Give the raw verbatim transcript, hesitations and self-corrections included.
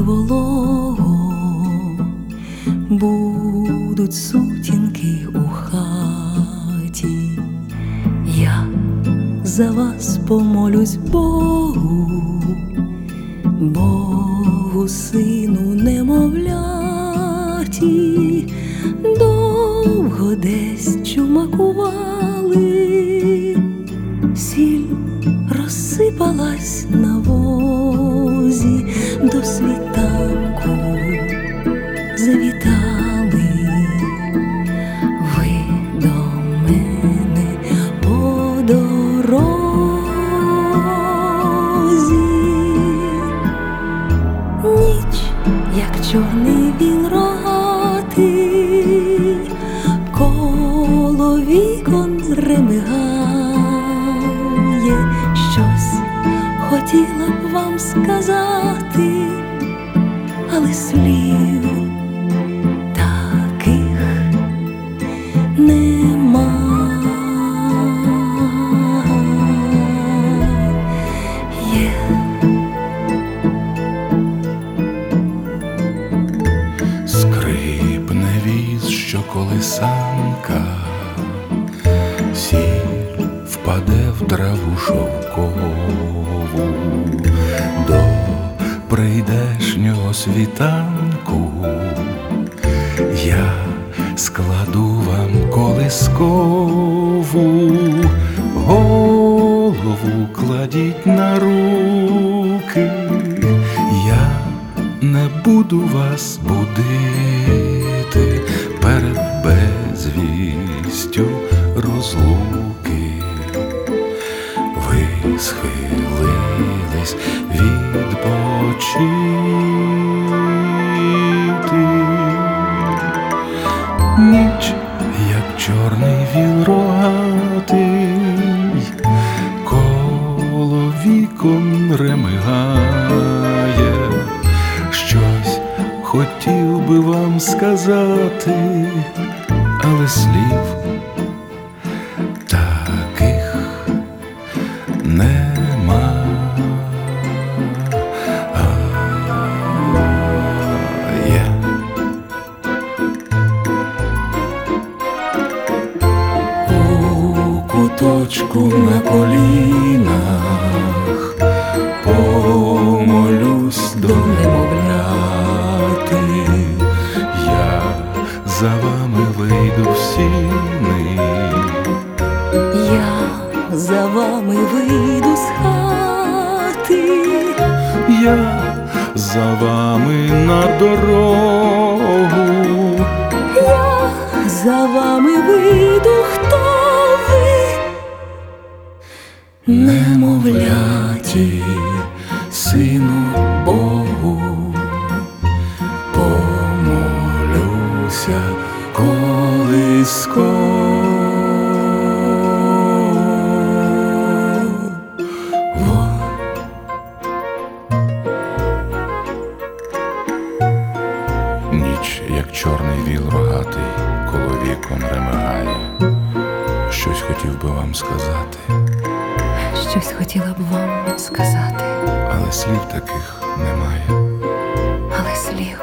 волого, будуть сутінки у хаті. Я за вас помолюсь Богу, Богу, сину немовляті. Довго десь чумакували, сіль розсипалась на возі, до світанку завітали ви до мене по дорозі. Ніч, як чорний віл рогатий, коло вікон ремигає. Щось хотіла б вам сказати, але слів таких немає. Скрипне віз, що колисанка, сіль впаде в траву шовкову. До прийдешнього світанку я складу вам колискову. Голову кладіть на руки, я не буду вас будити перед безвістю розлуки. Ви схилились відпочити. Ніч, як чорний віл рогатий, коло вікон ремигає. Щось хотів би вам сказати, але слів таких нема. Є. У куточку на колінах помолюсь до немовляти. Я за вами вийду в сіни, Я за вами вийду з хати. я за вами на дорогу. Я за вами вийду, хто ви? Немовляті, сину Богу, помолюся колисково. Ніч, як чорний віл рогатий, коло вікон ремигає. Щось хотів би вам сказати, Щось хотіла б вам сказати, але слів таких немає. але слів